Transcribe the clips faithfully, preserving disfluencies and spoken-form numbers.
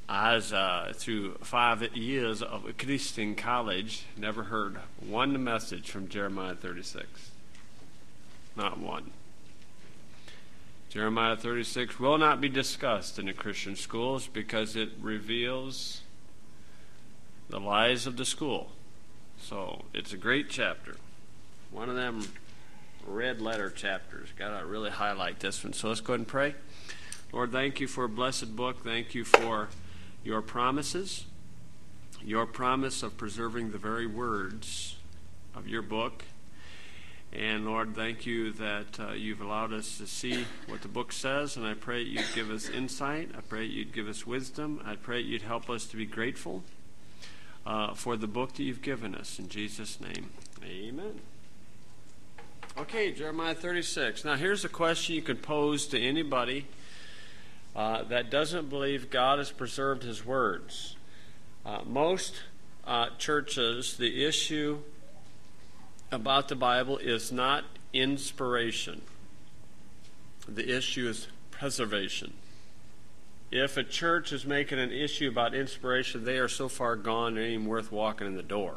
As uh, through five years of a Christian college, never heard one message from Jeremiah thirty-six. Not one. Jeremiah thirty-six will not be discussed in the Christian schools because it reveals the lies of the school. So it's a great chapter. One of them red letter chapters. Got to really highlight this one. So let's go ahead and pray. Lord, thank you for a blessed book. Thank you for your promises, your promise of preserving the very words of your book. And Lord, thank you that uh, you've allowed us to see what the book says, and I pray you'd give us insight. I pray you'd give us wisdom. I pray you'd help us to be grateful uh, for the book that you've given us. In Jesus' name, amen. Okay, Jeremiah thirty-six. Now here's a question you could pose to anybody Uh, that doesn't believe God has preserved his words. Uh, most uh, churches, the issue about the Bible is not inspiration. The issue is preservation. If a church is making an issue about inspiration, they are so far gone it ain't even worth walking in the door.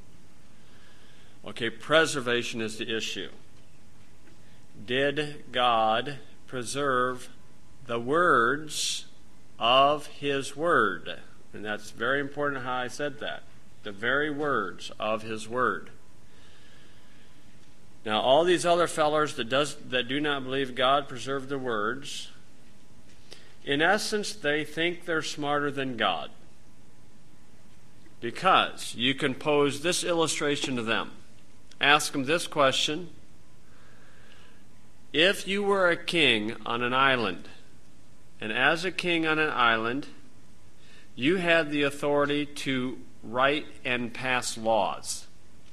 Okay, preservation is the issue. Did God preserve the words of his word? And that's very important how I said that. The very words of his word. Now, all these other fellers that does that do not believe God preserved the words, in essence, they think they're smarter than God. Because you can pose this illustration to them. Ask them this question. If you were a king on an island, and as a king on an island, you had the authority to write and pass laws.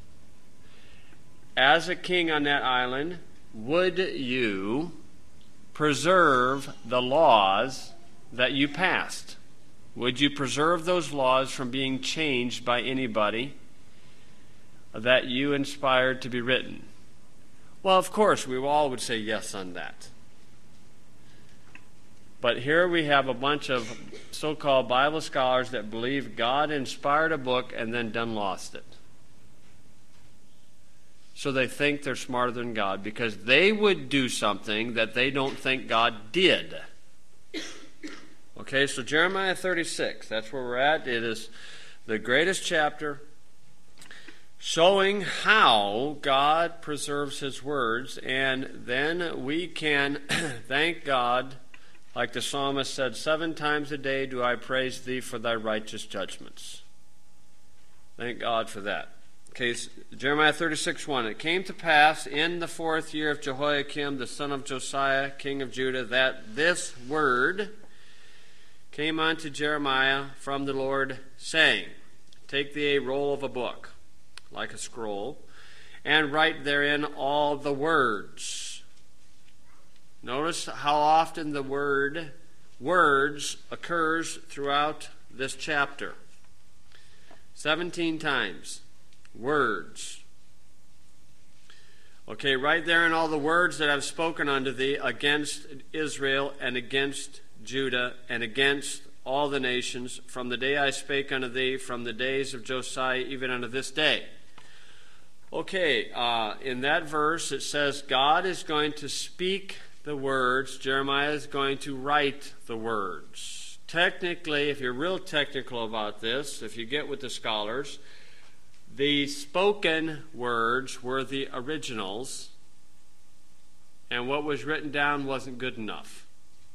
As a king on that island, would you preserve the laws that you passed? Would you preserve those laws from being changed by anybody that you inspired to be written? Well, of course, we all would say yes on that. But here we have a bunch of so-called Bible scholars that believe God inspired a book and then done lost it. So they think they're smarter than God because they would do something that they don't think God did. Okay, so Jeremiah thirty-six, that's where we're at. It is the greatest chapter showing how God preserves his words, and then we can thank God. Like the psalmist said, seven times a day do I praise thee for thy righteous judgments. Thank God for that. Okay, Jeremiah thirty-six one. It came to pass in the fourth year of Jehoiakim, the son of Josiah, king of Judah, that this word came unto Jeremiah from the Lord, saying, take thee a roll of a book, like a scroll, and write therein all the words. Notice how often the word words occurs throughout this chapter. Seventeen times. Words. Okay, right there in all the words that I've spoken unto thee against Israel and against Judah and against all the nations, from the day I spake unto thee, from the days of Josiah, even unto this day. Okay, uh, in that verse it says God is going to speak the words. Jeremiah is going to write the words. Technically, if you're real technical about this, if you get with the scholars, the spoken words were the originals, and what was written down wasn't good enough.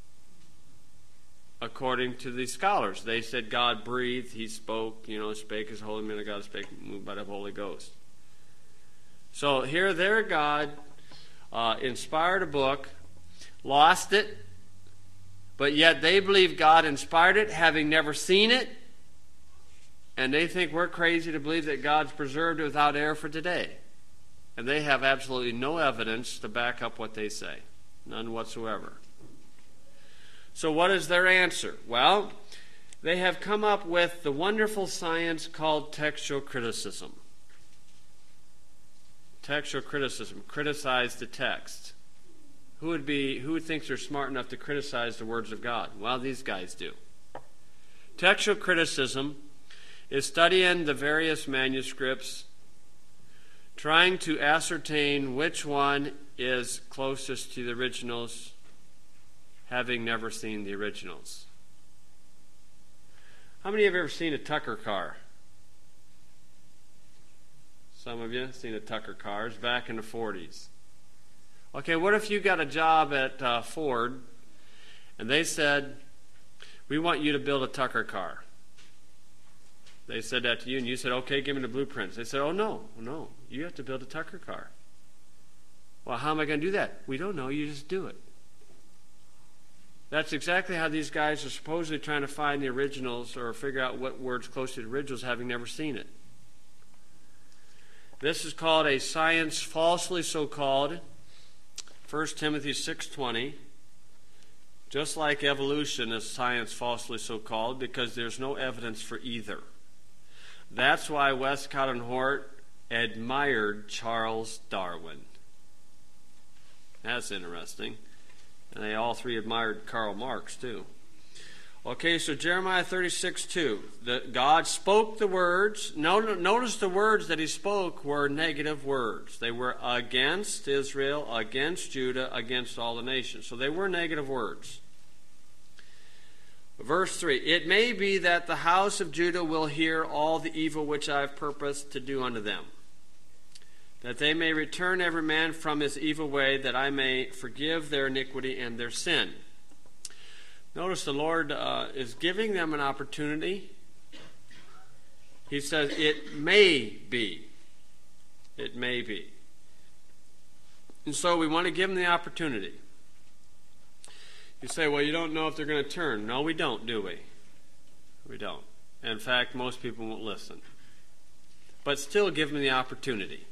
According to the scholars, they said God breathed, he spoke, you know, spake as holy man of God, spake moved by the Holy Ghost. So here, there, God uh, inspired a book, lost it, but yet they believe God inspired it, having never seen it, and they think we're crazy to believe that God's preserved it without error for today. And they have absolutely no evidence to back up what they say. None whatsoever. So what is their answer? Well, they have come up with the wonderful science called textual criticism. Textual criticism. Criticize the text. Who would be, who thinks they're smart enough to criticize the words of God? Well, these guys do. Textual criticism is studying the various manuscripts, trying to ascertain which one is closest to the originals, having never seen the originals. How many have ever seen a Tucker car? Some of you have seen a Tucker car. It's back in the forties. Okay, what if you got a job at uh, Ford and they said, we want you to build a Tucker car. They said that to you and you said, okay, give me the blueprints. They said, oh no, no, you have to build a Tucker car. Well, how am I going to do that? We don't know, you just do it. That's exactly how these guys are supposedly trying to find the originals or figure out what word's close to the originals, having never seen it. This is called a science falsely so-called, First Timothy six twenty. Just like evolution is science falsely so-called, because there's no evidence for either. That's why Westcott and Hort admired Charles Darwin. That's interesting. And they all three admired Karl Marx too. Okay, so Jeremiah thirty-six two. The, God spoke the words. Notice the words that he spoke were negative words. They were against Israel, against Judah, against all the nations. So they were negative words. Verse three. It may be that the house of Judah will hear all the evil which I have purposed to do unto them, that they may return every man from his evil way, that I may forgive their iniquity and their sin. Notice the Lord uh, is giving them an opportunity. He says, it may be. It may be. And so we want to give them the opportunity. You say, well, you don't know if they're going to turn. No, we don't, do we? We don't. In fact, most people won't listen. But still give them the opportunity.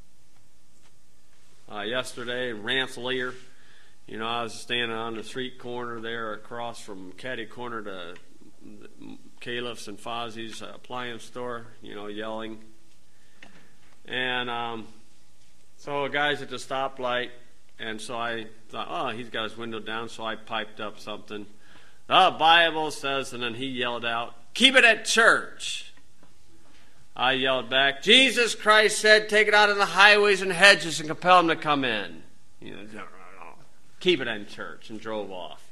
Uh, yesterday in Rensselaer, you know, I was standing on the street corner there across from Caddy Corner to Caliph's and Fozzie's appliance store, you know, yelling. And um, so a guy's at the stoplight, and so I thought, oh, he's got his window down, so I piped up something. The Bible says, and then he yelled out, keep it at church. I yelled back, Jesus Christ said, take it out of the highways and hedges and compel them to come in. You know, keep it in church, and drove off.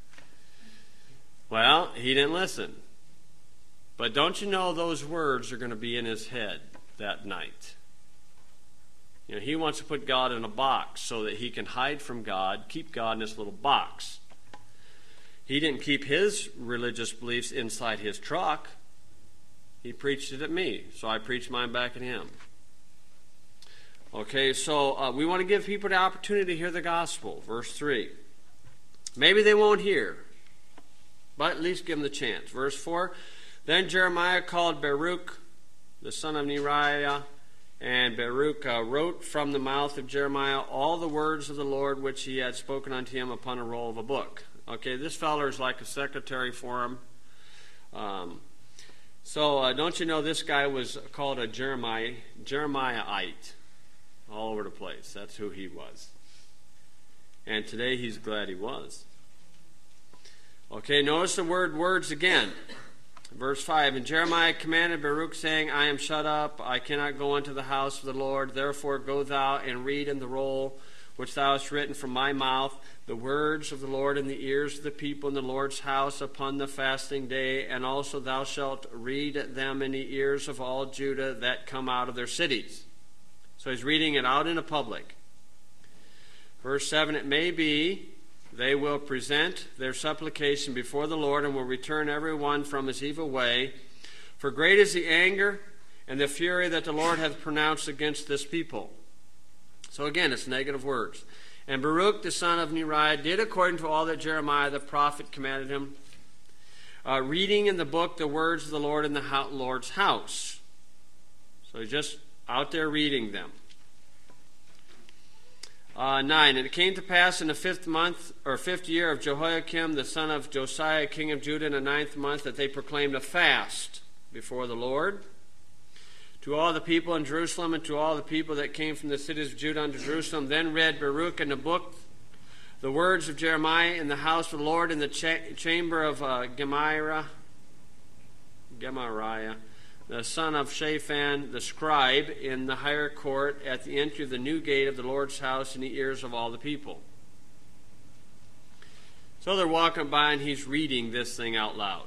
Well, he didn't listen. But don't you know those words are going to be in his head that night? You know, he wants to put God in a box so that he can hide from God, keep God in this little box. He didn't keep his religious beliefs inside his truck. He preached it at me, so I preached mine back at him. Okay, so uh, we want to give people the opportunity to hear the gospel. Verse three. Maybe they won't hear, but at least give them the chance. Verse four. Then Jeremiah called Baruch, the son of Neriah, and Baruch uh, wrote from the mouth of Jeremiah all the words of the Lord which he had spoken unto him upon a roll of a book. Okay, this fellow is like a secretary for him. Um, so uh, don't you know this guy was called a Jeremiah, Jeremiahite. All over the place. That's who he was. And today he's glad he was. Okay, notice the word words again. Verse five. And Jeremiah commanded Baruch, saying, I am shut up, I cannot go unto the house of the Lord. Therefore go thou and read in the roll which thou hast written from my mouth the words of the Lord in the ears of the people in the Lord's house upon the fasting day. And also thou shalt read them in the ears of all Judah that come out of their cities. So he's reading it out in the public. Verse seven, it may be they will present their supplication before the Lord and will return every one from his evil way. For great is the anger and the fury that the Lord hath pronounced against this people. So again, it's negative words. And Baruch the son of Neriah did according to all that Jeremiah the prophet commanded him, uh, reading in the book the words of the Lord in the Lord's house. So he's just out there reading them. Uh, nine, and it came to pass in the fifth month, or fifth year of Jehoiakim, the son of Josiah, king of Judah, in the ninth month, that they proclaimed a fast before the Lord to all the people in Jerusalem and to all the people that came from the cities of Judah unto Jerusalem. Then read Baruch in the book the words of Jeremiah in the house of the Lord in the cha- chamber of uh, Gemariah, Gemariah, the son of Shaphan, the scribe, in the higher court at the entry of the new gate of the Lord's house in the ears of all the people. So they're walking by and he's reading this thing out loud.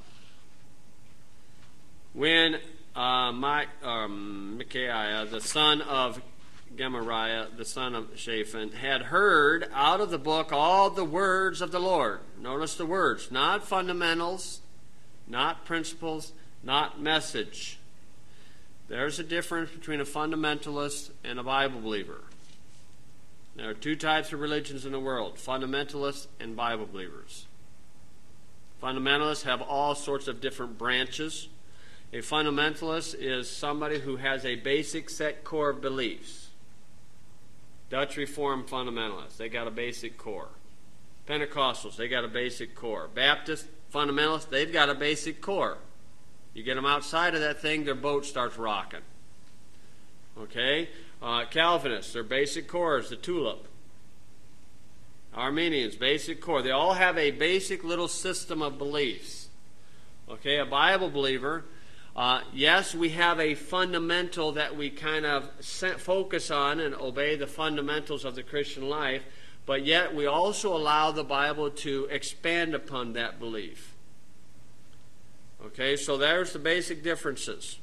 When uh, my, um, Micaiah, the son of Gemariah, the son of Shaphan, had heard out of the book all the words of the Lord. Notice the words, not fundamentals, not principles, not message. There's a difference between a fundamentalist and a Bible believer. There are two types of religions in the world, fundamentalists and Bible believers. Fundamentalists have all sorts of different branches. A fundamentalist is somebody who has a basic set core of beliefs. Dutch Reformed fundamentalists, they got a basic core. Pentecostals, they got a basic core. Baptist fundamentalists, they've got a basic core. You get them outside of that thing, their boat starts rocking. Okay? Uh, Calvinists, their basic core is the tulip. Armenians, basic core. They all have a basic little system of beliefs. Okay? A Bible believer, uh, yes, we have a fundamental that we kind of focus on and obey the fundamentals of the Christian life, but yet we also allow the Bible to expand upon that belief. Okay, so there's the basic differences.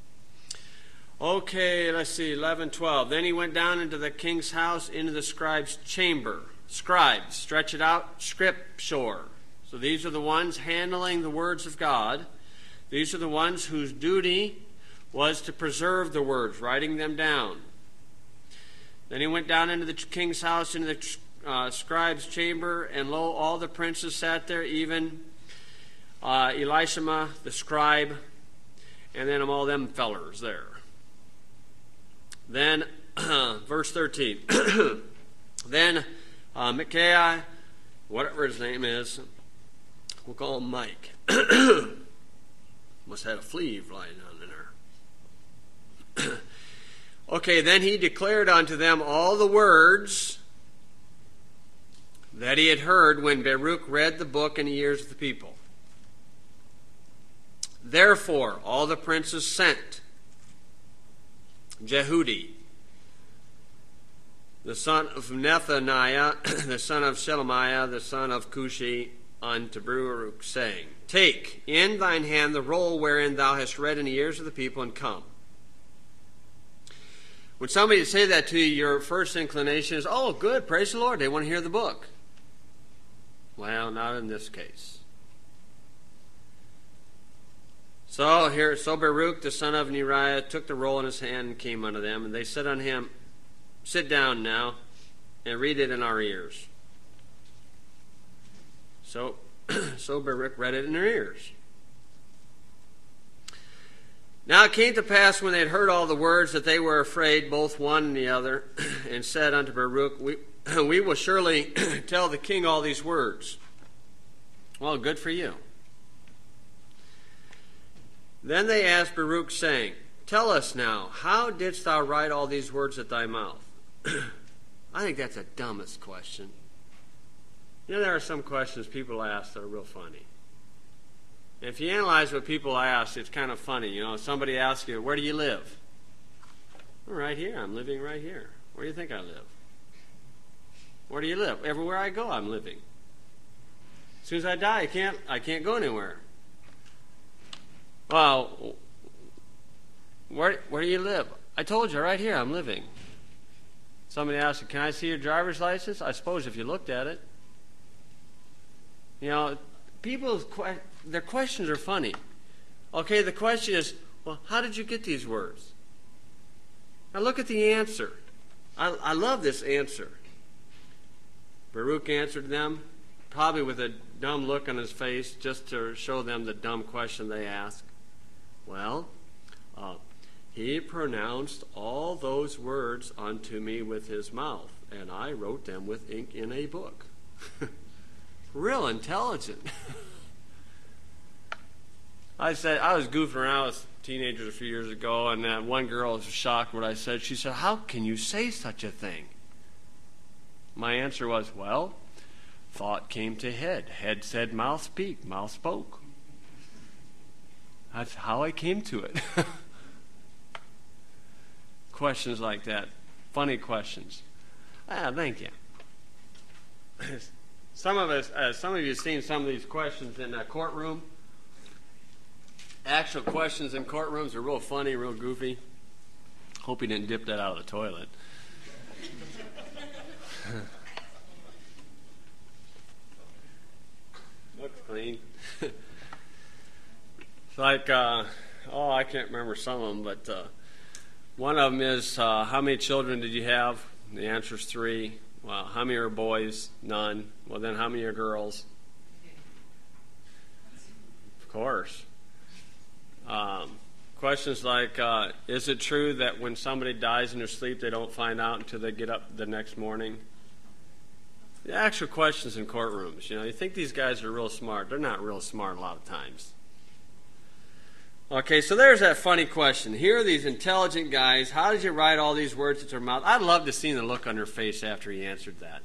Okay, let's see, eleven, twelve. Then he went down into the king's house, into the scribe's chamber. Scribes, stretch it out, scripture. So these are the ones handling the words of God. These are the ones whose duty was to preserve the words, writing them down. Then he went down into the king's house, into the uh, scribe's chamber, and lo, all the princes sat there, even uh, Elishama, the scribe, and then all them fellers there. Then, verse thirteen. Then uh, Micaiah, whatever his name is, we'll call him Mike. Must have had a flea flying down in there. Okay, then he declared unto them all the words that he had heard when Baruch read the book in the ears of the people. Therefore, all the princes sent Jehudi, the son of Nethaniah, the son of Shelemiah, the son of Cushi, unto Baruch, saying, Take in thine hand the roll wherein thou hast read in the ears of the people, and come. When somebody say that to you, your first inclination is, oh, good, praise the Lord, they want to hear the book. Well, not in this case. So here, so Baruch, the son of Neriah, took the roll in his hand and came unto them, and they said unto him, Sit down now, and read it in our ears. So, so Baruch read it in their ears. Now it came to pass when they had heard all the words that they were afraid, both one and the other, and said unto Baruch, We, we will surely tell the king all these words. Well, good for you. Then they asked Baruch, saying, Tell us now, how didst thou write all these words at thy mouth? I think that's the dumbest question. You know, there are some questions people ask that are real funny. If you analyze what people ask, it's kind of funny. You know, somebody asks you, where do you live? Well, right here. I'm living right here. Where do you think I live? Where do you live? Everywhere I go, I'm living. As soon as I die, I can't, I can't go anywhere. Well, where, where do you live? I told you, right here, I'm living. Somebody asked you, can I see your driver's license? I suppose if you looked at it. You know, people's que- their questions are funny. Okay, the question is, well, how did you get these words? Now look at the answer. I, I love this answer. Baruch answered them, probably with a dumb look on his face, just to show them the dumb question they asked. Well, uh, he pronounced all those words unto me with his mouth, and I wrote them with ink in a book. Real intelligent. I said, I was goofing around with teenagers a few years ago, and uh, one girl was shocked what I said. She said, how can you say such a thing? My answer was, well, thought came to head. Head said, mouth speak. Mouth spoke. That's how I came to it. Questions like that. Funny questions. Ah, thank you. Some of us, uh, some of you have seen some of these questions in a courtroom. Actual questions in courtrooms are real funny, real goofy. Hope he didn't dip that out of the toilet. Looks clean. It's like, uh, oh, I can't remember some of them, but uh, one of them is, uh, how many children did you have? The answer is three. Well, how many are boys? None. Well, then how many are girls? Of course. Um, questions like, uh, is it true that when somebody dies in their sleep, they don't find out until they get up the next morning? The actual questions in courtrooms. You know, you think these guys are real smart. They're not real smart a lot of times. Okay, so there's that funny question. Here are these intelligent guys. How did you write all these words into their mouth? I'd love to see the look on their face after he answered that.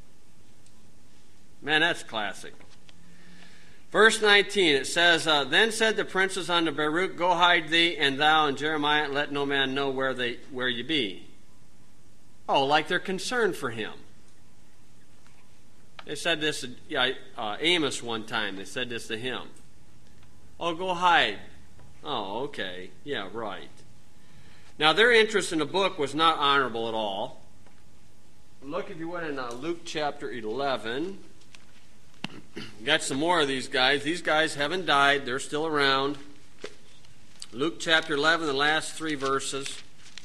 Man, that's classic. Verse nineteen, it says, uh, Then said the princes unto Baruch, Go hide thee, and thou and Jeremiah, let no man know where they where you be. Oh, like they're concerned for him. They said this to yeah, uh, Amos one time. They said this to him. Oh, go hide. Oh, okay. Yeah, right. Now, their interest in the book was not honorable at all. Look, if you would, in uh, Luke chapter eleven. Got some more of these guys. These guys haven't died. They're still around. Luke chapter eleven, the last three verses.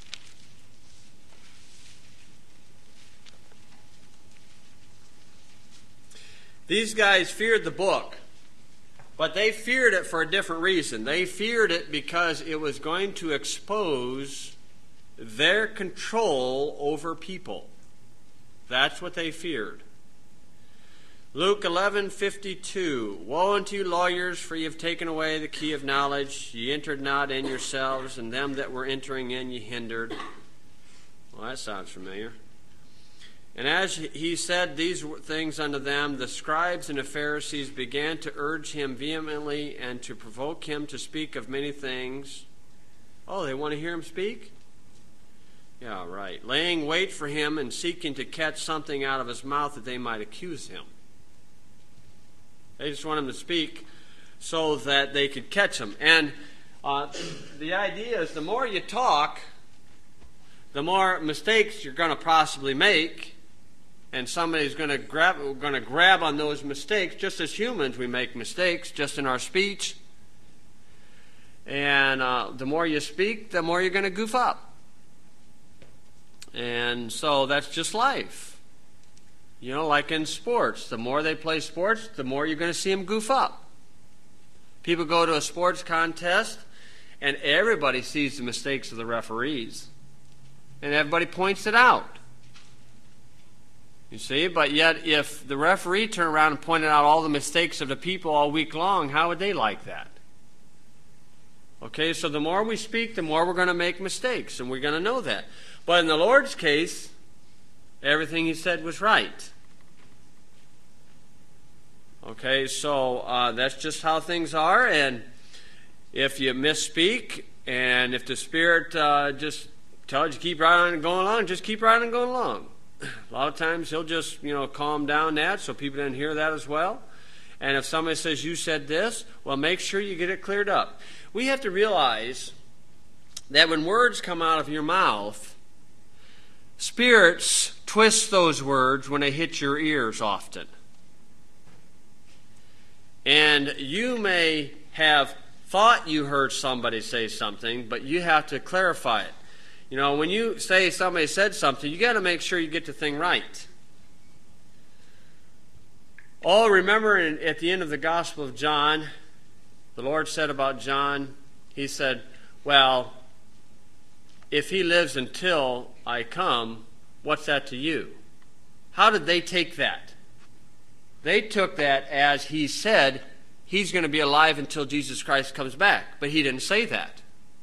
These guys feared the book, but they feared it for a different reason. They feared it because it was going to expose their control over people. That's what they feared. Luke eleven fifty-two. Woe unto you, lawyers, for ye have taken away the key of knowledge. Ye entered not in yourselves, and them that were entering in ye hindered. Well, that sounds familiar. And as he said these things unto them, the scribes and the Pharisees began to urge him vehemently and to provoke him to speak of many things. Oh, they want to hear him speak? Yeah, right. Laying wait for him and seeking to catch something out of his mouth that they might accuse him. They just want him to speak so that they could catch him. And uh, the idea is the more you talk, the more mistakes you're going to possibly make. And somebody's going to grab going to grab on those mistakes. Just as humans, we make mistakes just in our speech. And uh, the more you speak, the more you're going to goof up. And so that's just life. You know, like in sports. The more they play sports, the more you're going to see them goof up. People go to a sports contest, and everybody sees the mistakes of the referees. And everybody points it out. You see, but yet if the referee turned around and pointed out all the mistakes of the people all week long, how would they like that? Okay, so the more we speak, the more we're going to make mistakes, and we're going to know that. But in the Lord's case, everything he said was right. Okay, so uh, that's just how things are, and if you misspeak, and if the Spirit uh, just tells you to keep right on going along, just keep right on going along. A lot of times he'll just, you know, calm down that so people didn't hear that as well. And if somebody says, you said this, well, make sure you get it cleared up. We have to realize that when words come out of your mouth, spirits twist those words when they hit your ears often. And you may have thought you heard somebody say something, but you have to clarify it. You know, when you say somebody said something, you got to make sure you get the thing right. Oh, remember in, at the end of the Gospel of John, the Lord said about John, he said, well, if he lives until I come, what's that to you? How did they take that? They took that as he said he's going to be alive until Jesus Christ comes back, but he didn't say that.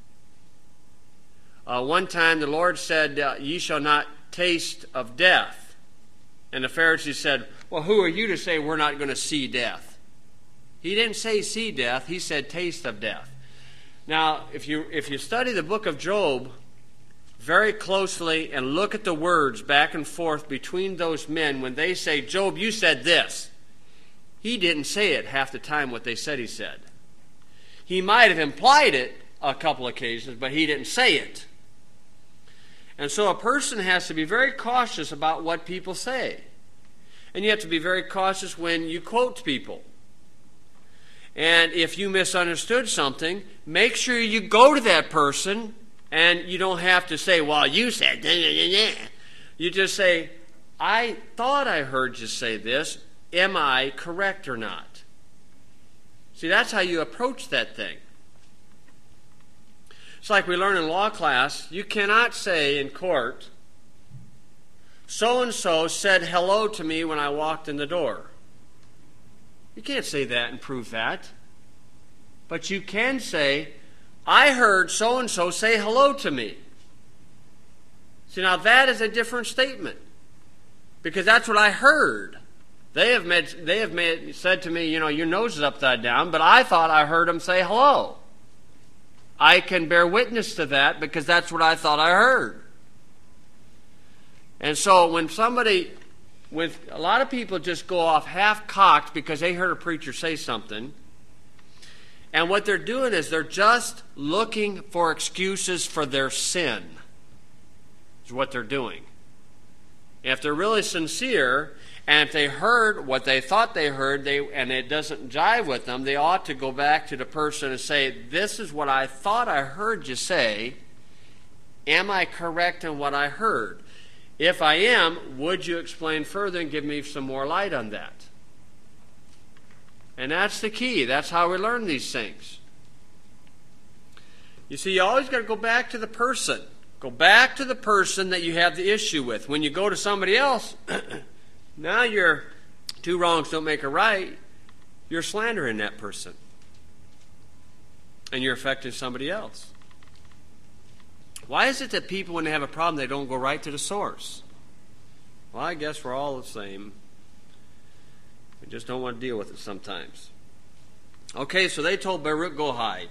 Uh, one time the Lord said, uh, ye shall not taste of death. And the Pharisees said, well, who are you to say we're not going to see death? He didn't say see death. He said taste of death. Now, if you if you study the book of Job very closely and look at the words back and forth between those men when they say, Job, you said this. He didn't say it half the time what they said he said. He might have implied it a couple occasions, but he didn't say it. And so a person has to be very cautious about what people say. And you have to be very cautious when you quote people. And if you misunderstood something, make sure you go to that person, and you don't have to say, well, you said, nah, nah, nah. You just say, I thought I heard you say this. Am I correct or not? See, that's how you approach that thing. It's like we learn in law class, you cannot say in court, so-and-so said hello to me when I walked in the door. You can't say that and prove that. But you can say, I heard so-and-so say hello to me. See, now that is a different statement. Because that's what I heard. They have made, they have made, said to me, you know, your nose is upside down, but I thought I heard them say hello. I can bear witness to that because that's what I thought I heard. And so when somebody, with a lot of people just go off half-cocked because they heard a preacher say something, and what they're doing is they're just looking for excuses for their sin, is what they're doing. If they're really sincere, and if they heard what they thought they heard, they and it doesn't jive with them, they ought to go back to the person and say, this is what I thought I heard you say. Am I correct in what I heard? If I am, would you explain further and give me some more light on that? And that's the key. That's how we learn these things. You see, you always got to go back to the person. Go back to the person that you have the issue with. When you go to somebody else, now you're, two wrongs don't make a right. You're slandering that person. And you're affecting somebody else. Why is it that people, when they have a problem, they don't go right to the source? Well, I guess we're all the same. We just don't want to deal with it sometimes. Okay, so they told Baruch, go hide.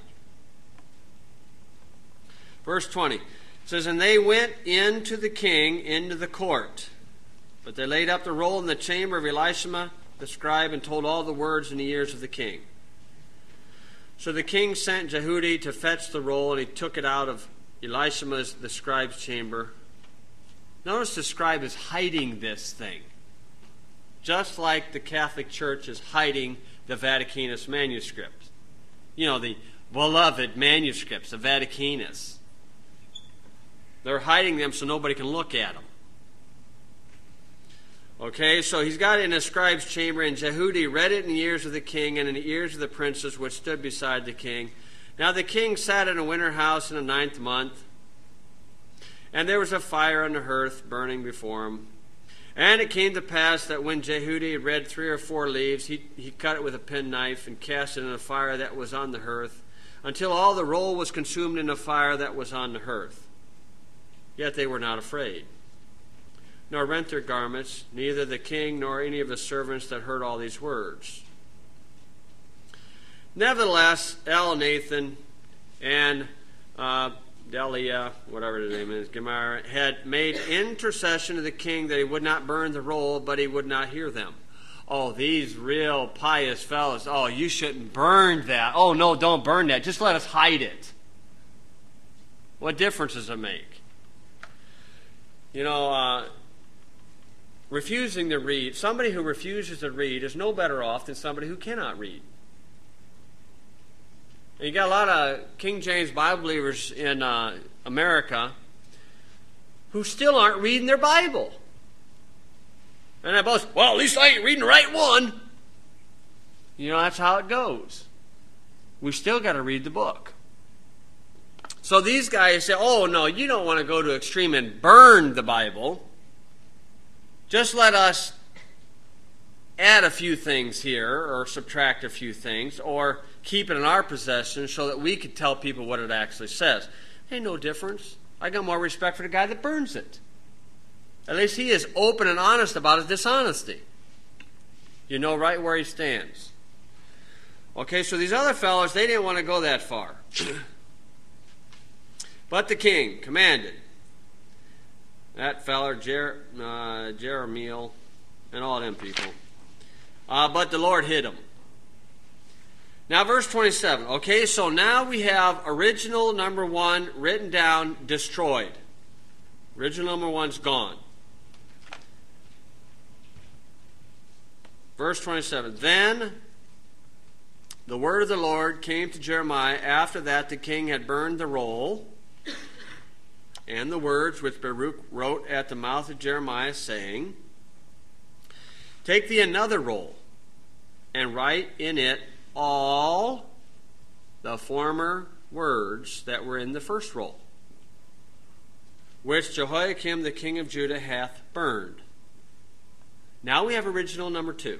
Verse twenty. It says, and they went in to the king into the court. But they laid up the roll in the chamber of Elishama the scribe and told all the words in the ears of the king. So the king sent Jehudi to fetch the roll, and he took it out of Elishama's, the scribe's chamber. Notice the scribe is hiding this thing. Just like the Catholic Church is hiding the Vaticanus manuscripts. You know, the beloved manuscripts, the Vaticanus. They're hiding them so nobody can look at them. Okay, so he's got it in a scribe's chamber, and Jehudi read it in the ears of the king and in the ears of the princes which stood beside the king. Now the king sat in a winter house in the ninth month, and there was a fire on the hearth burning before him. And it came to pass that when Jehudi had read three or four leaves, he, he cut it with a penknife and cast it in a fire that was on the hearth, until all the roll was consumed in the fire that was on the hearth. Yet they were not afraid, nor rent their garments, neither the king nor any of the servants that heard all these words. Nevertheless, Elnathan and uh, Delia, whatever his name is, Gemar, had made intercession to the king that he would not burn the roll, but he would not hear them. Oh, these real pious fellows, oh, you shouldn't burn that. Oh, no, don't burn that. Just let us hide it. What difference does it make? You know, uh, refusing to read, somebody who refuses to read is no better off than somebody who cannot read. And you got a lot of King James Bible believers in uh, America who still aren't reading their Bible. And I boast, well, at least I ain't reading the right one. You know, that's how it goes. We still got to read the book. So these guys say, oh, no, you don't want to go to extreme and burn the Bible. Just let us add a few things here or subtract a few things or keep it in our possession so that we could tell people what it actually says. Ain't no difference. I got more respect for the guy that burns it. At least he is open and honest about his dishonesty. You know right where he stands. Okay, so these other fellows, they didn't want to go that far. But the king commanded that feller, Jer, uh, Jeremiel, and all them people. Uh, but the Lord hid him. Now, verse twenty-seven. Okay, so now we have original number one written down, destroyed. Original number one's gone. Verse twenty-seven. Then the word of the Lord came to Jeremiah after that the king had burned the roll and the words which Baruch wrote at the mouth of Jeremiah, saying, take thee another roll, and write in it all the former words that were in the first roll, which Jehoiakim the king of Judah hath burned. Now we have original number two.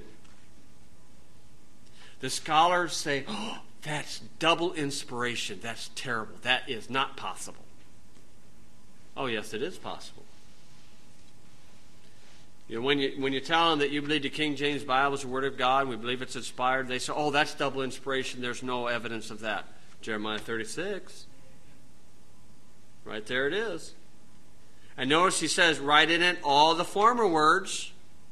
The scholars say, oh, that's double inspiration. That's terrible. That is not possible. Oh, yes, it is possible. You know, when you when you tell them that you believe the King James Bible is the Word of God, and we believe it's inspired, they say, oh, that's double inspiration. There's no evidence of that. Jeremiah thirty-six. Right there it is. And notice he says, write in it all the former words.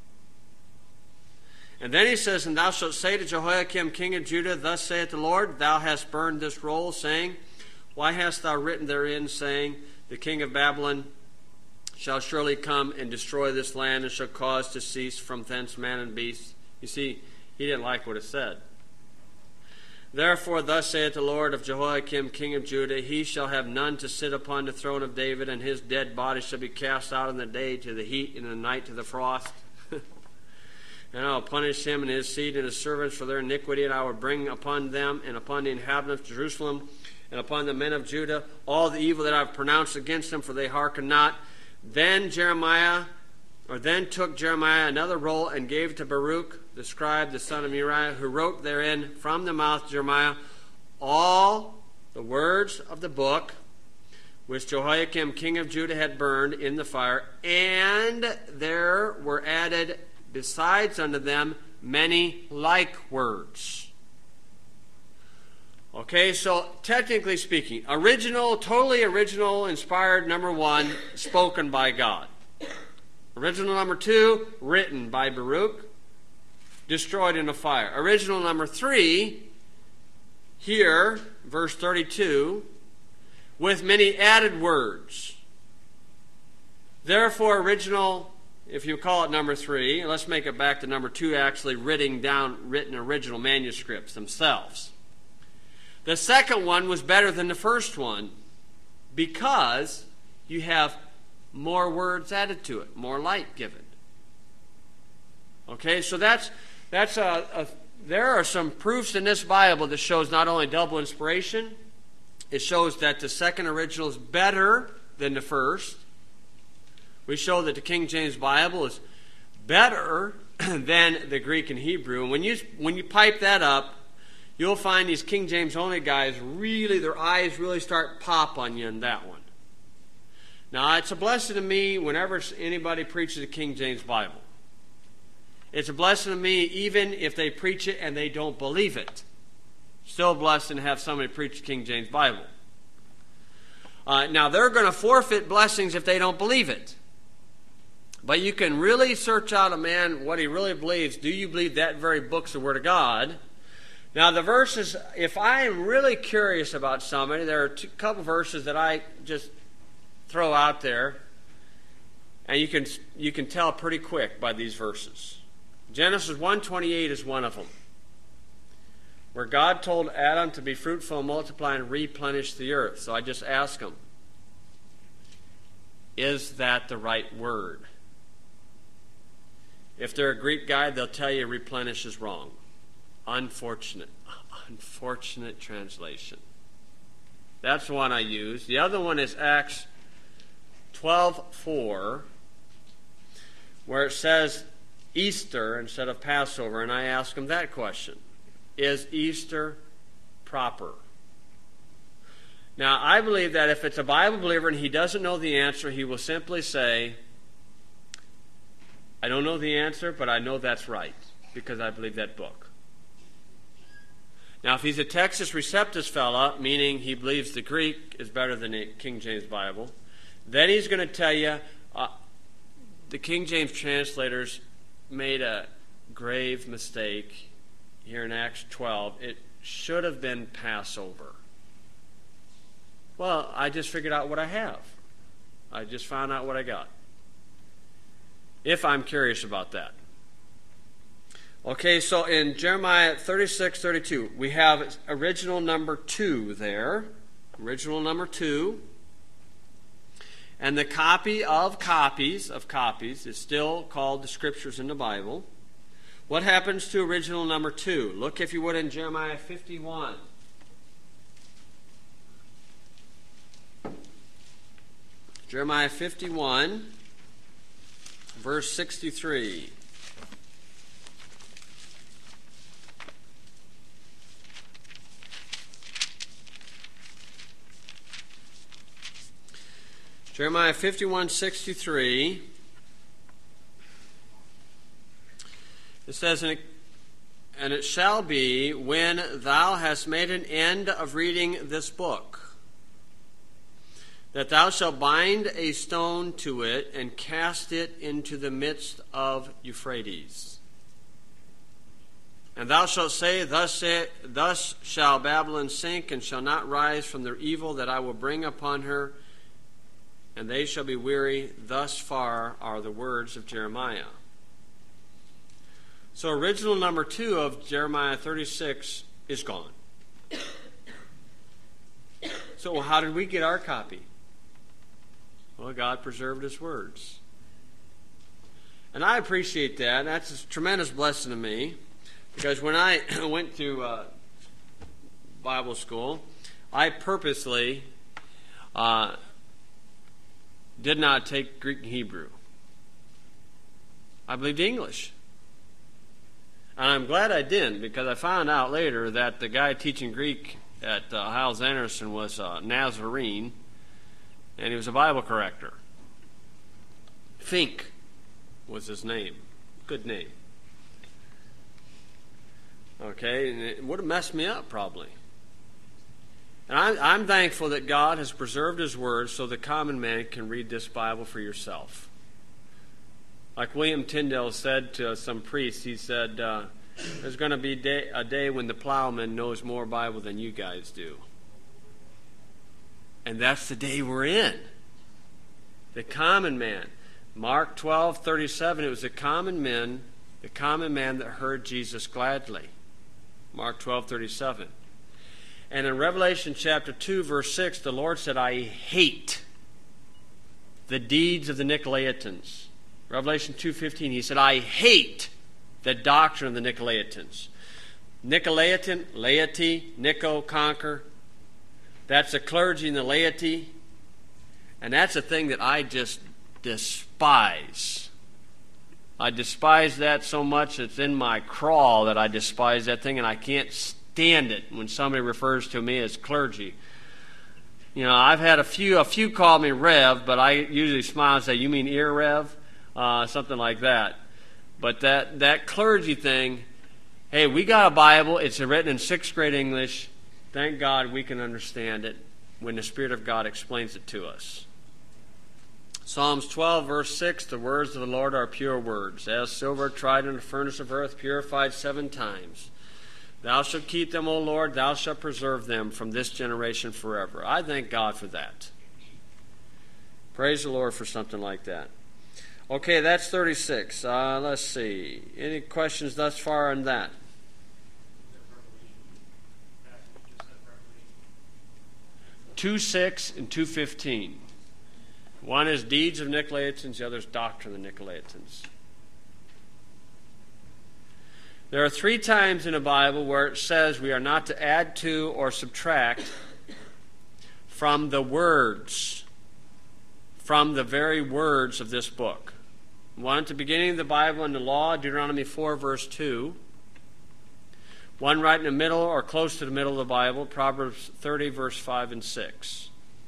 And then he says, and thou shalt say to Jehoiakim king of Judah, thus saith the Lord, thou hast burned this roll, saying, why hast thou written therein, saying, the king of Babylon shall surely come and destroy this land, and shall cause to cease from thence man and beast. You see, he didn't like what it said. Therefore, thus saith the Lord of Jehoiakim king of Judah, he shall have none to sit upon the throne of David, and his dead body shall be cast out in the day to the heat, and in the night to the frost. And I will punish him and his seed and his servants for their iniquity, and I will bring upon them and upon the inhabitants of Jerusalem and upon the men of Judah all the evil that I have pronounced against them, for they hearken not. Then Jeremiah, or then took Jeremiah another roll and gave it to Baruch, the scribe, the son of Uriah, who wrote therein from the mouth of Jeremiah all the words of the book which Jehoiakim king of Judah had burned in the fire, and there were added besides unto them many like words. Okay, so technically speaking, original, totally original, inspired number one, spoken by God. Original number two, written by Baruch, destroyed in a fire. Original number three, here, verse thirty-two, with many added words. Therefore, original, if you call it number three, let's make it back to number two, actually written down, written original manuscripts themselves. The second one was better than the first one because you have more words added to it, more light given. Okay, so that's that's a, a there are some proofs in this Bible that shows not only double inspiration, it shows that the second original is better than the first. We show that the King James Bible is better than the Greek and Hebrew. And when you when you pipe that up, you'll find these King James only guys really, their eyes really start pop on you in that one. Now, it's a blessing to me whenever anybody preaches a King James Bible. It's a blessing to me even if they preach it and they don't believe it. Still a blessing to have somebody preach the King James Bible. Uh, now, they're going to forfeit blessings if they don't believe it. But you can really search out a man what he really believes. Do you believe that very book's the Word of God? Now, the verses, if I am really curious about somebody, there are a couple verses that I just throw out there, and you can you can tell pretty quick by these verses. Genesis one twenty-eight is one of them, where God told Adam to be fruitful and multiply and replenish the earth. So I just ask him, is that the right word? If they're a Greek guy, they'll tell you replenish is wrong. Unfortunate, unfortunate translation. That's the one I use. The other one is Acts twelve four, where it says Easter instead of Passover, and I ask him that question. Is Easter proper? Now, I believe that if it's a Bible believer and he doesn't know the answer, he will simply say, I don't know the answer, but I know that's right, because I believe that book. Now, if he's a Textus Receptus fella, meaning he believes the Greek is better than the King James Bible, then he's going to tell you uh, the King James translators made a grave mistake here in Acts twelve. It should have been Passover. Well, I just figured out what I have. I just found out what I got. If I'm curious about that. Okay, so in Jeremiah thirty-six thirty-two, we have original number two there. Original number two. And the copy of copies of copies is still called the Scriptures in the Bible. What happens to original number two? Look, if you would, in Jeremiah fifty-one. Jeremiah fifty-one, verse sixty-three. Jeremiah fifty-one sixty-three. It says, and it, and it shall be, when thou hast made an end of reading this book, that thou shalt bind a stone to it and cast it into the midst of Euphrates. And thou shalt say, Thus, say, thus shall Babylon sink, and shall not rise from the evil that I will bring upon her, and they shall be weary. Thus far are the words of Jeremiah. So original number two of Jeremiah thirty-six is gone. So how did we get our copy? Well, God preserved His words. And I appreciate that. That's a tremendous blessing to me. Because when I went to uh, Bible school, I purposely uh, did not take Greek and Hebrew. I believed English. And I'm glad I didn't, because I found out later that the guy teaching Greek at uh, Hyles Anderson was a Nazarene, and he was a Bible corrector. Fink was his name. Good name. Okay, and it would have messed me up probably. And I'm, I'm thankful that God has preserved His Word so the common man can read this Bible for yourself. Like William Tyndale said to some priests, he said, uh, there's going to be day, a day when the plowman knows more Bible than you guys do. And that's the day we're in. The common man. Mark twelve thirty-seven, it was the common men, the common man that heard Jesus gladly. Mark twelve thirty-seven. And in Revelation chapter two, verse six, the Lord said, I hate the deeds of the Nicolaitans. Revelation two fifteen, He said, I hate the doctrine of the Nicolaitans. Nicolaitan, laity, Nico, conquer. That's the clergy and the laity. And that's a thing that I just despise. I despise that so much it's in my crawl that I despise that thing, and I can't stand it when somebody refers to me as clergy. You know, I've had a few, a few call me Rev, but I usually smile and say, you mean ear Rev? Uh, something like that. But that, that clergy thing, hey, we got a Bible. It's written in sixth grade English. Thank God we can understand it when the Spirit of God explains it to us. Psalms twelve, verse six, the words of the Lord are pure words, as silver tried in the furnace of earth, purified seven times. Thou shalt keep them, O Lord, thou shalt preserve them from this generation forever. I thank God for that. Praise the Lord for something like that. Okay, that's thirty-six. Uh, let's see. Any questions thus far on that? two six and two fifteen. One is deeds of Nicolaitans, the other is doctrine of the Nicolaitans. There are three times in the Bible where it says we are not to add to or subtract from the words, from the very words of this book. One at the beginning of the Bible in the law, Deuteronomy four, verse two. One right in the middle or close to the middle of the Bible, Proverbs thirty, verse five and six.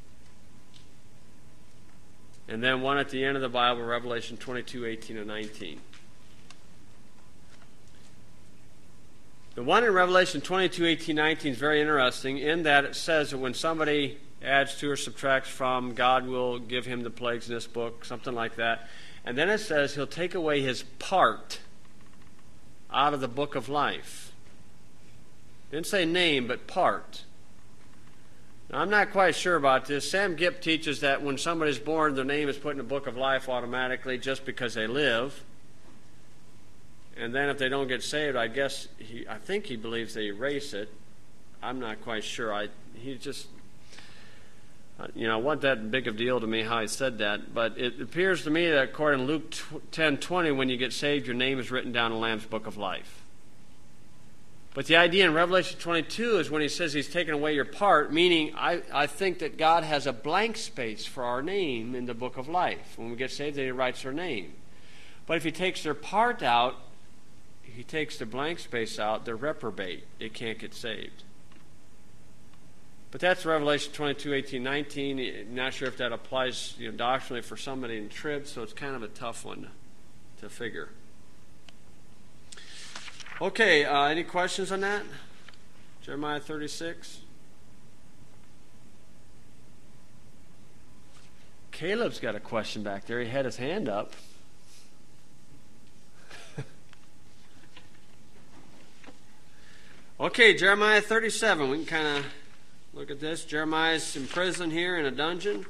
And then one at the end of the Bible, Revelation twenty-two, eighteen and nineteen. The one in Revelation twenty-two, eighteen, nineteen is very interesting in that it says that when somebody adds to or subtracts from, God will give him the plagues in this book, something like that. And then it says he'll take away his part out of the book of life. It didn't say name, but part. Now, I'm not quite sure about this. Sam Gipp teaches that when somebody's born, their name is put in the book of life automatically just because they live. And then if they don't get saved, I guess, he, I think he believes they erase it. I'm not quite sure. I he just, you know, it wasn't that big of a deal to me how he said that. But it appears to me that according to Luke ten twenty, when you get saved, your name is written down in the Lamb's book of life. But the idea in Revelation twenty-two is when he says he's taken away your part, meaning I, I think that God has a blank space for our name in the book of life. When we get saved, then he writes our name. But if he takes their part out, he takes the blank space out, they're reprobate. They can't get saved. But that's Revelation twenty-two, eighteen, nineteen. Not sure if that applies, you know, doctrinally for somebody in trib, so it's kind of a tough one to, to figure. Okay, uh, any questions on that? Jeremiah thirty-six. Caleb's got a question back there. He had his hand up. Okay, Jeremiah thirty-seven. We can kind of look at this. Jeremiah's in prison here in a dungeon.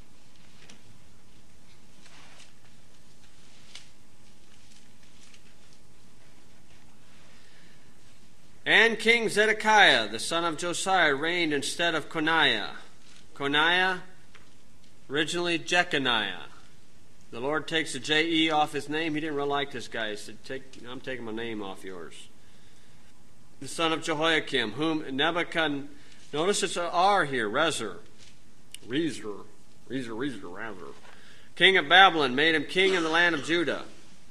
And King Zedekiah, the son of Josiah, reigned instead of Coniah. Coniah, originally Jeconiah. The Lord takes the J E off his name. He didn't really like this guy. He said, Take, I'm taking my name off yours. The son of Jehoiakim, whom Nebuchadnezzar, notice it's an R here, Rezer, Rezer, Rezer, Rezer, Rezer, king of Babylon, made him king in the land of Judah.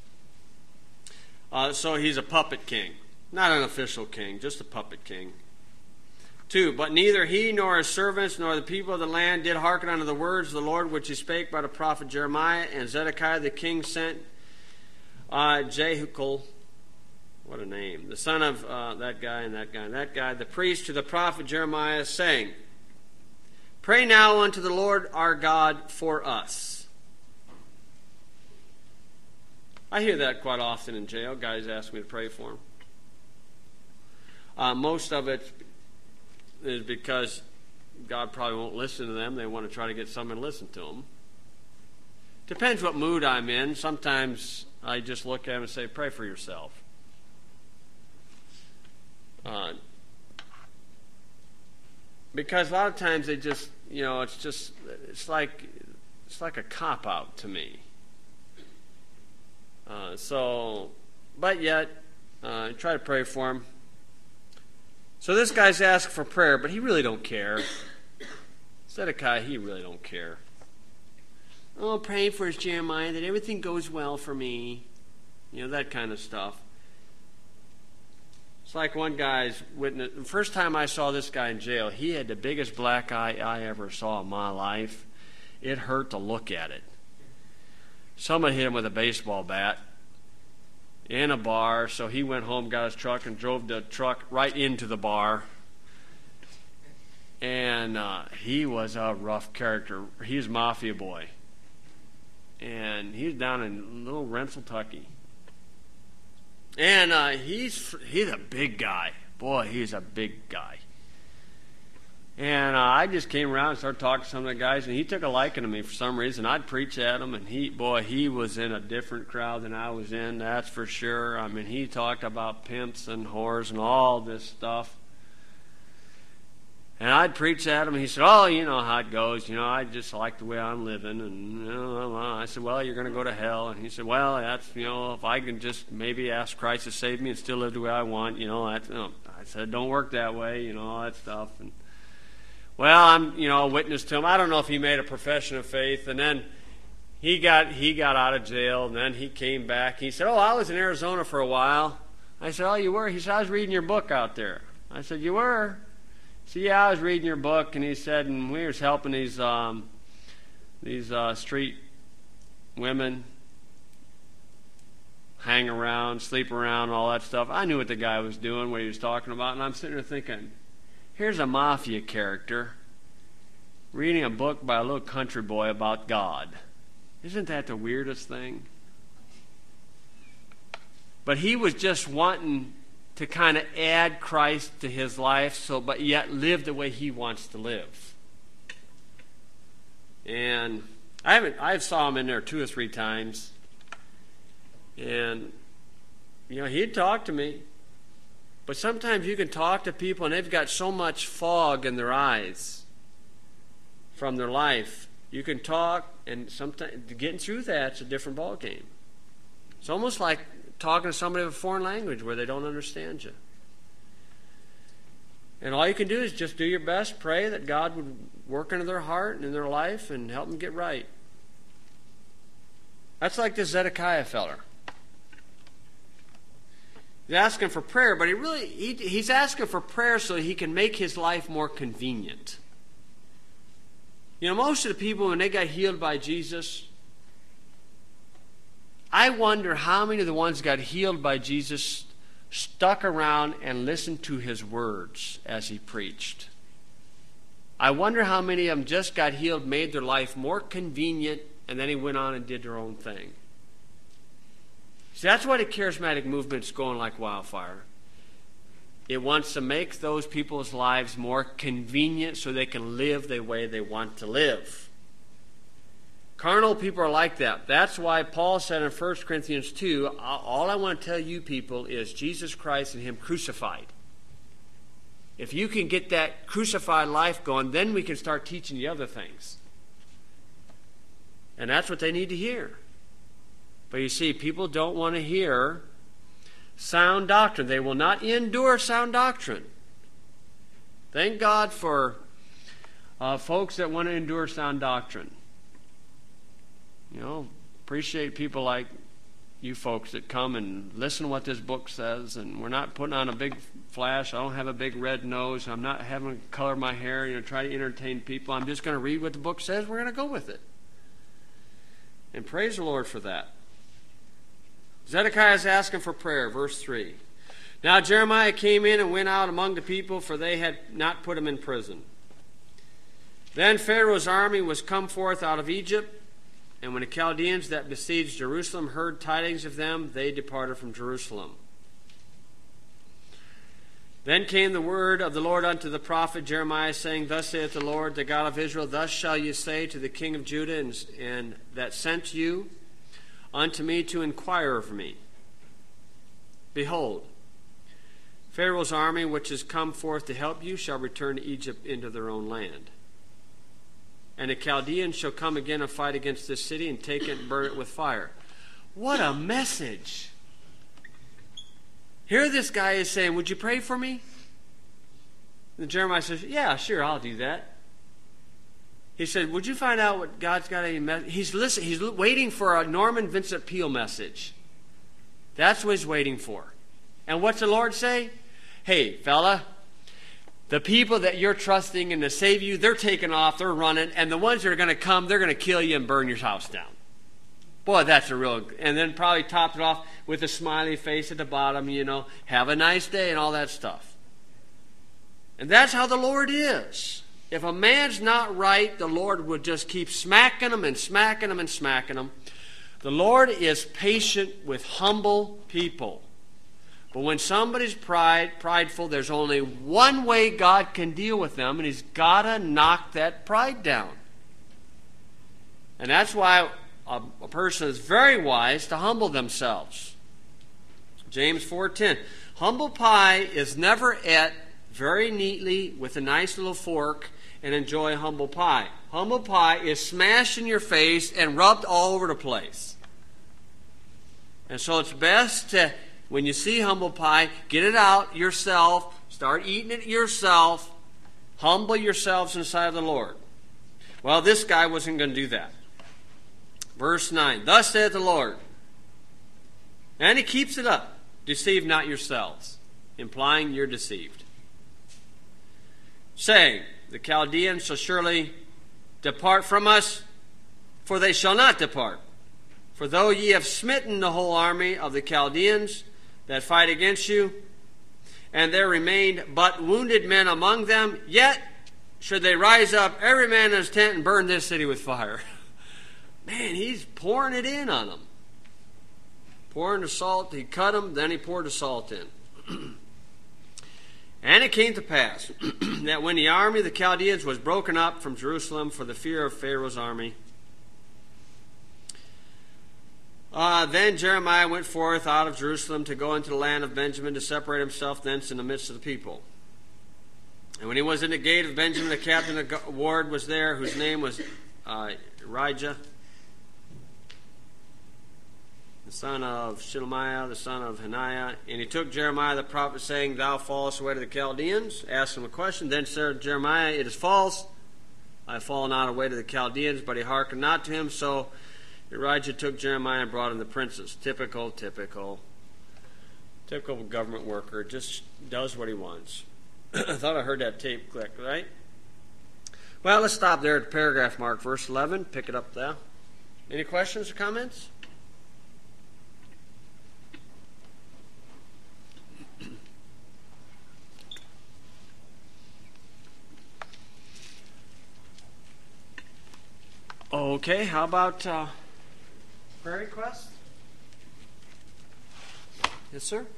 Uh, so he's a puppet king, not an official king, just a puppet king. Two, but neither he nor his servants nor the people of the land did hearken unto the words of the Lord which he spake by the prophet Jeremiah. And Zedekiah the king sent uh, Jehuel, what a name, the son of uh, that guy and that guy and that guy, the priest, to the prophet Jeremiah, saying, Pray now unto the Lord our God for us. I hear that quite often in jail. Guys ask me to pray for them. Uh, most of it is because God probably won't listen to them. They want to try to get someone to listen to them. Depends what mood I'm in. Sometimes I just look at them and say, pray for yourself. Uh, because a lot of times they just, you know, it's just, it's like, it's like a cop-out to me. Uh, so, but yet, uh, try to pray for him. So this guy's asking for prayer, but he really don't care. Zedekiah, he really don't care. Oh, praying for his Jeremiah that everything goes well for me. You know, that kind of stuff. It's like one guy's witness. The first time I saw this guy in jail, he had the biggest black eye I ever saw in my life. It hurt to look at it. Someone hit him with a baseball bat in a bar, so he went home, got his truck, and drove the truck right into the bar. And uh, he was a rough character. He was a mafia boy. And he was down in little Rensselaer. And uh, he's he's a big guy. Boy, he's a big guy. And uh, I just came around and started talking to some of the guys, and he took a liking to me for some reason. I'd preach at him, and he, boy, he was in a different crowd than I was in, that's for sure. I mean, he talked about pimps and whores and all this stuff. And I'd preach at him, and he said, oh, you know how it goes. You know, I just like the way I'm living. And you know, I said, well, you're going to go to hell. And he said, well, that's, you know, if I can just maybe ask Christ to save me and still live the way I want, you know, that's, you know. I said, don't work that way, you know, all that stuff. And well, I'm, you know, a witness to him. I don't know if he made a profession of faith. And then he got he got out of jail, and then he came back. He said, oh, I was in Arizona for a while. I said, oh, you were? He said, I was reading your book out there. I said, you were? He said, yeah, I was reading your book. And he said, and we was helping these um, these uh, street women. hang around, sleep around, all that stuff. I knew what the guy was doing, what he was talking about, and I'm sitting there thinking, here's a mafia character reading a book by a little country boy about God. Isn't that the weirdest thing? But he was just wanting to kind of add Christ to his life, so but yet live the way he wants to live. And I haven't I saw him in there two or three times. And you know, he'd talk to me. But sometimes you can talk to people and they've got so much fog in their eyes from their life. You can talk, and sometimes getting through that's a different ball game. It's almost like talking to somebody of a foreign language where they don't understand you. And all you can do is just do your best, pray that God would work into their heart and in their life and help them get right. That's like this Zedekiah feller. He's asking for prayer, but he really he, he's asking for prayer so he can make his life more convenient. You know, most of the people, when they got healed by Jesus, I wonder how many of the ones got healed by Jesus stuck around and listened to his words as he preached. I wonder how many of them just got healed, made their life more convenient, and then he went on and did their own thing. See, that's why the charismatic movement's going like wildfire. It wants to make those people's lives more convenient so they can live the way they want to live. Carnal people are like that. That's why Paul said in First Corinthians two, all I want to tell you people is Jesus Christ and him crucified. If you can get that crucified life going, then we can start teaching the other things. And that's what they need to hear. But you see, people don't want to hear sound doctrine. They will not endure sound doctrine. Thank God for uh, folks that want to endure sound doctrine. You know, appreciate people like you folks that come and listen to what this book says. And we're not putting on a big flash. I don't have a big red nose. I'm not having to color my hair, you know, try to entertain people. I'm just going to read what the book says. We're going to go with it. And praise the Lord for that. Zedekiah is asking for prayer, verse three. Now Jeremiah came in and went out among the people, for they had not put him in prison. Then Pharaoh's army was come forth out of Egypt, and when the Chaldeans that besieged Jerusalem heard tidings of them, they departed from Jerusalem. Then came the word of the Lord unto the prophet Jeremiah, saying, Thus saith the Lord, the God of Israel, Thus shall you say to the king of Judah, and, and that sent you unto me to inquire of me. Behold, Pharaoh's army, which is come forth to help you, shall return to Egypt into their own land. And the Chaldeans shall come again and fight against this city and take it and burn it with fire. What a message! Here this guy is saying, would you pray for me? And Jeremiah says, yeah, sure, I'll do that. He said, would you find out what God's got any message? He's listening. He's waiting for a Norman Vincent Peale message. That's what he's waiting for. And what's the Lord say? Hey, fella, the people that you're trusting and to save you, they're taking off, they're running, and the ones that are going to come, they're going to kill you and burn your house down. Boy, that's a real... And then probably topped it off with a smiley face at the bottom, you know, have a nice day and all that stuff. And that's how the Lord is. If a man's not right, the Lord would just keep smacking him and smacking him and smacking him. The Lord is patient with humble people. But when somebody's pride, prideful, there's only one way God can deal with them, and he's got to knock that pride down. And that's why a, a person is very wise to humble themselves. James four ten. Humble pie is never ate very neatly with a nice little fork and enjoy humble pie. Humble pie is smashed in your face and rubbed all over the place. And so it's best to, when you see humble pie, get it out yourself, start eating it yourself, humble yourselves inside of the Lord. Well, this guy wasn't going to do that. Verse nine, Thus saith the Lord, and he keeps it up, deceive not yourselves, implying you're deceived. Saying, the Chaldeans shall surely depart from us, for they shall not depart. For though ye have smitten the whole army of the Chaldeans that fight against you, and there remained but wounded men among them, yet should they rise up, every man in his tent, and burn this city with fire. Man, he's pouring it in on them. Pouring the salt, he cut them, then he poured the salt in. And it came to pass that when the army of the Chaldeans was broken up from Jerusalem for the fear of Pharaoh's army, Uh, then Jeremiah went forth out of Jerusalem to go into the land of Benjamin, to separate himself thence in the midst of the people. And when he was in the gate of Benjamin, the captain of the ward was there, whose name was uh, Irijah, the son of Shelemiah, the son of Hananiah. And he took Jeremiah the prophet, saying, Thou fallest away to the Chaldeans. Asked him a question. Then said Jeremiah, It is false. I have fallen not away to the Chaldeans. But he hearkened not to him. So Irijah took Jeremiah and brought him the princes. Typical, typical, typical government worker. Just does what he wants. I thought I heard that tape click, right? Well, let's stop there at the paragraph mark, verse eleven. Pick it up there. Any questions or comments? Okay, how about uh, prayer requests? Yes, sir?